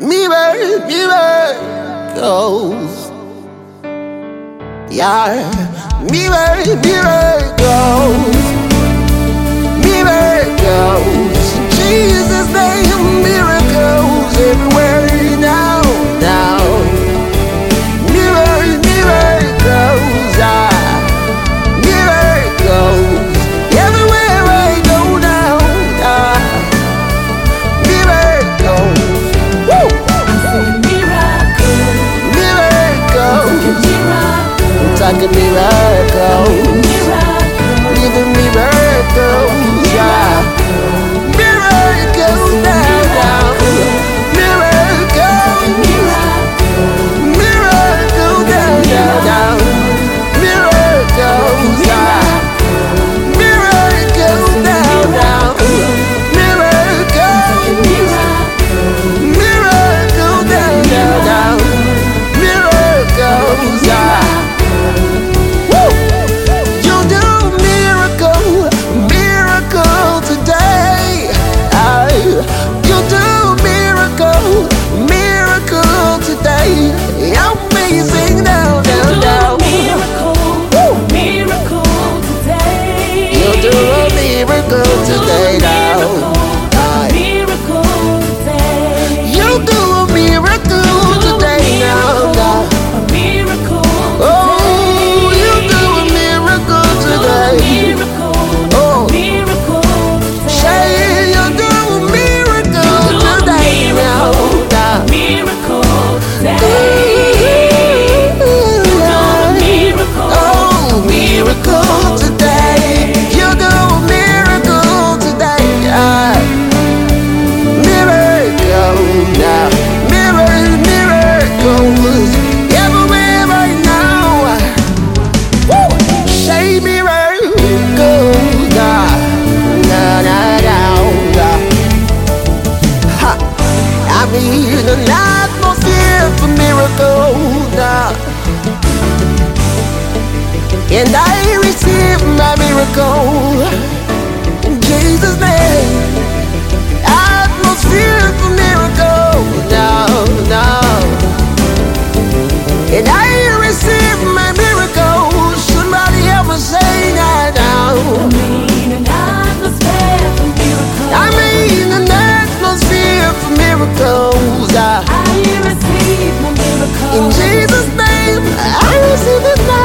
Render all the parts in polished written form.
miracles. Yeah, miracles. Miracles. Jesus' name, miracles everywhere now, now. Miracles, miracles everywhere I go now, miracles. Woo! Miracles, talking miracles, living miracles, yeah. Miracles down, down, miracles, miracles down, down, down, miracles, yeah. Miracles down, down, miracles, miracles down, down, down, miracles, yeah. Amazing down, down, down. Miracle today. You do a miracle today now. Miracle today. You do a miracle today now. A miracle. Oh, you do a miracle today. Oh, say you do a miracle today now. Miracle today. Miracle today, you do a miracle today, miracles now, miracles everywhere right now. Woo! Say miracles, nah, nah, nah, nah. Ha! I mean an atmosphere for miracles now. And I receive my miracle in Jesus' name. Atmosphere for miracle now, now. And I receive my miracle. Somebody help me say that now. I mean an atmosphere for miracles. I receive my miracle. In Jesus' name, I receive it now.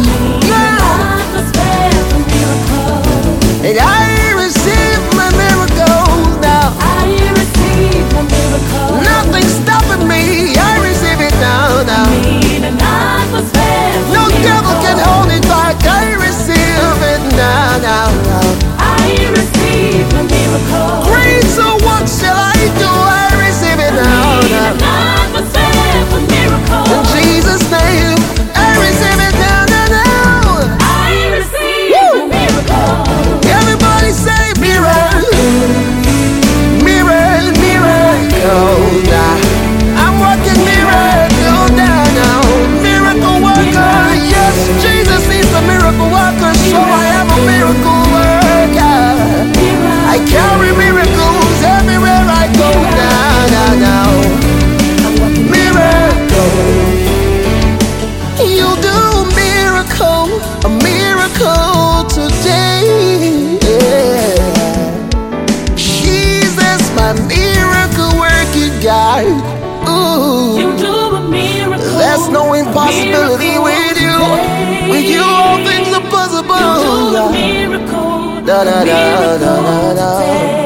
And I receive my miracles now. I receive my miracle. Nothing stopping me. I receive it now, now. No devil can hold it back. I receive it now, now, now. I receive my miracle. Great, so what shall I do? I receive it now, now. In Jesus' name, I receive it now, now, now. I receive my miracle. Everybody say miracles now. I'm working miracle down now. Miracle worker, yes, Jesus is the miracle worker, so I am a miracle worker. I carry miracles everywhere I go now, now, now. Miracle. You do a miracle today. Yeah. Jesus, my miracle working God. Ooh. You do a miracle. There's no impossibility with you. With you, all things are possible. You do a miracle. Da da da da da da.